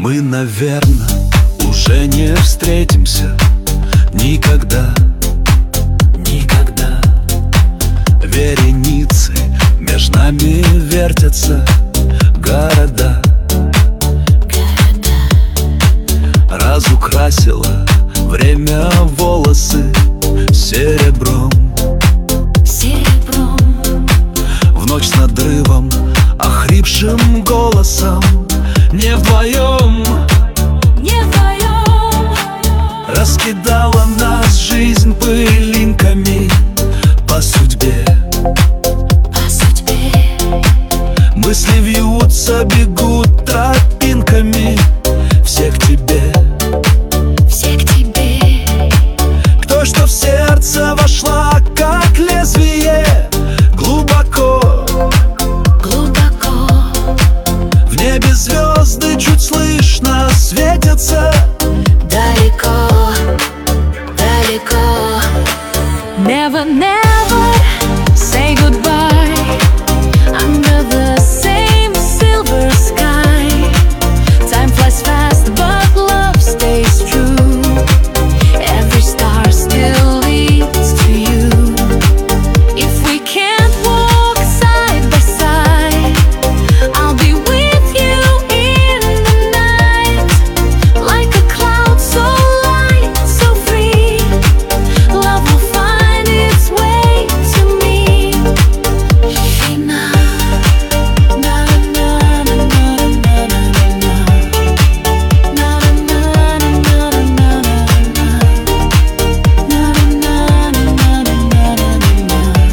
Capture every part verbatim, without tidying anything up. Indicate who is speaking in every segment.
Speaker 1: Мы, наверное, уже не встретимся никогда, никогда. Вереницы между нами вертятся города, города. Разукрасило время волосы серебром,
Speaker 2: серебром.
Speaker 1: В ночь с надрывом, охрипшим голосом, не вдвоем,
Speaker 2: не вдвоем.
Speaker 1: Раскидала нас жизнь пылинками по судьбе,
Speaker 2: по судьбе.
Speaker 1: Мысли вьются, бегут тропинками. Все к тебе,
Speaker 2: все к тебе.
Speaker 1: кто что в сердце вошла, как лезвие, глубоко,
Speaker 2: глубоко.
Speaker 1: в небе звезды чуть слышно светятся.
Speaker 2: Далеко, далеко. Never, never say goodbye under the same silver sky. Time flies fast, but love stays true. Every star still leads to you. If we can't walk side by side, I'll be with you in the night. Like a cloud so light, so free, love will find its way to me. Hey, na, na, na, na, na, na, na, na. Na, na, na, na, na, na, na. Na, na, на, на, на, на,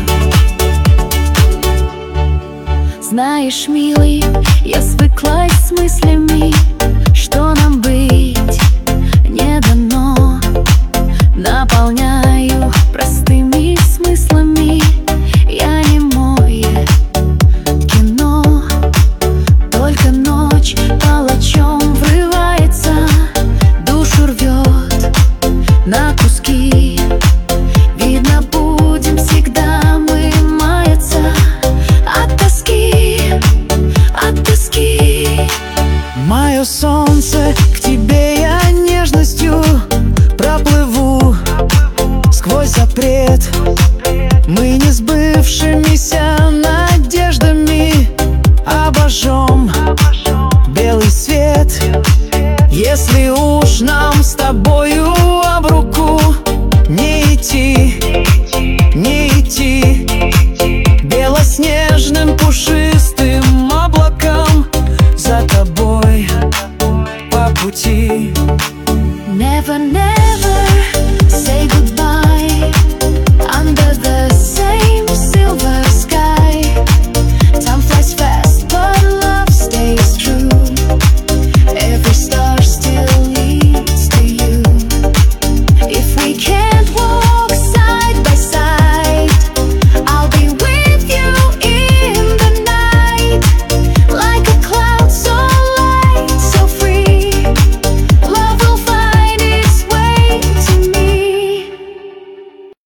Speaker 2: на. Знаешь, милый, я свыклась с мыслями, что нам быть не дано. Наполняю простыми смыслами я немое кино. Только ночь палачом врывается, душу рвет на куски. Видно, будем всегда мы маяться от тоски, от тоски.
Speaker 1: Мое солнце, к тебе я нежностью проплыву сквозь запрет. Мы не сбывшимися надеждами обожжем белый свет. Если уж нам с тобою об руку не идти, не идти белоснежным пушистым облакам за тобой по пути.
Speaker 2: Never, never say